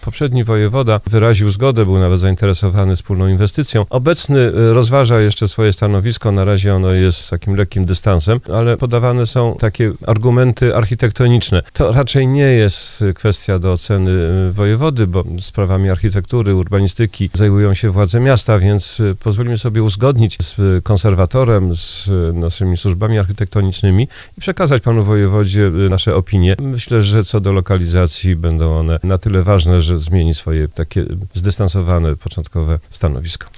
Poprzedni wojewoda wyraził zgodę, był nawet zainteresowany wspólną inwestycją. Obecny rozważa jeszcze swoje stanowisko, na razie ono jest z takim lekkim dystansem, ale podawane są takie argumenty architektoniczne. To raczej nie jest kwestia do oceny wojewody, bo sprawami architektury, urbanistyki zajmują się władze miasta, więc pozwolimy sobie uzgodnić z konserwatorem, z naszymi służbami architektonicznymi i przekazać panu wojewodzie nasze opinie. Myślę, że co do lokalizacji będą one na tyle ważne, że zmieni swoje takie zdystansowane początkowe stanowisko.